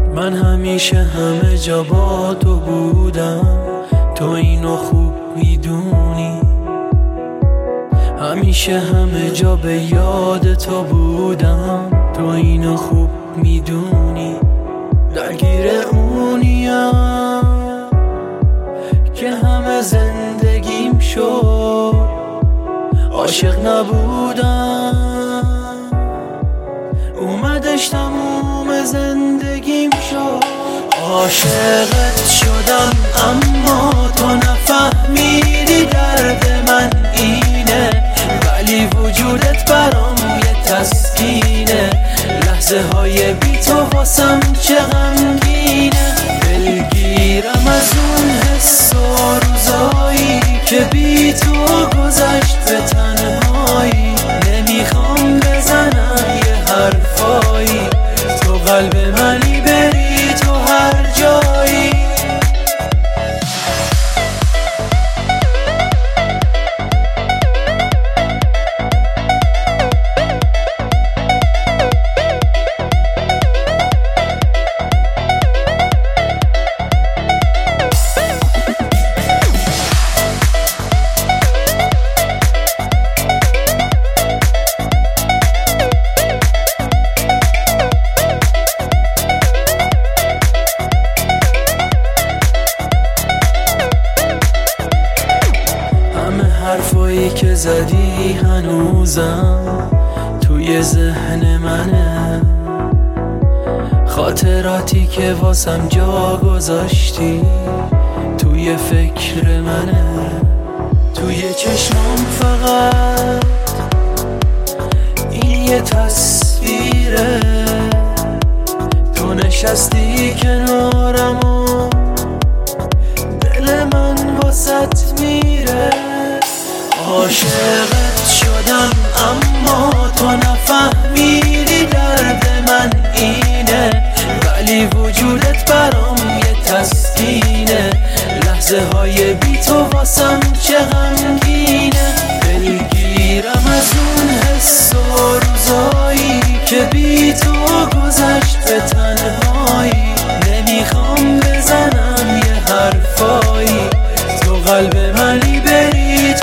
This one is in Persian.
من همیشه همه جا با تو بودم، تو اینو خوب میدونی. همیشه همه جا به یاد تو بودم، تو اینو خوب میدونی. درگیر اونیم که همه زندگیم شد، عاشق نبودم اومدش تموم زندگیم شد. عاشقت شدم اما تو نفهمیدی درد من اینه، ولی وجودت برام یه تسکینه. لحظه های بی تو واسم چه غمگینه. دلگیرم از اون حس و روزایی که بی تو گذشت به تنهایی. نمیخوام بزنم یه حرفایی، تو قلب منی بری تو هر جایی. حرفایی که زدی هنوزم توی ذهن منه، خاطراتی که واسم جا گذاشتی توی فکر منه. توی چشمام فقط این یه تصویره، تو نشستی کنارم و دل من واسط میره. عاشقت شدم اما تو نفهمیدی درد من اینه، ولی وجودت برام یه تسکینه. لحظه های بی تو واسم چه غمگینه. دلگیرم از اون حس و روزایی که بی تو گذشت به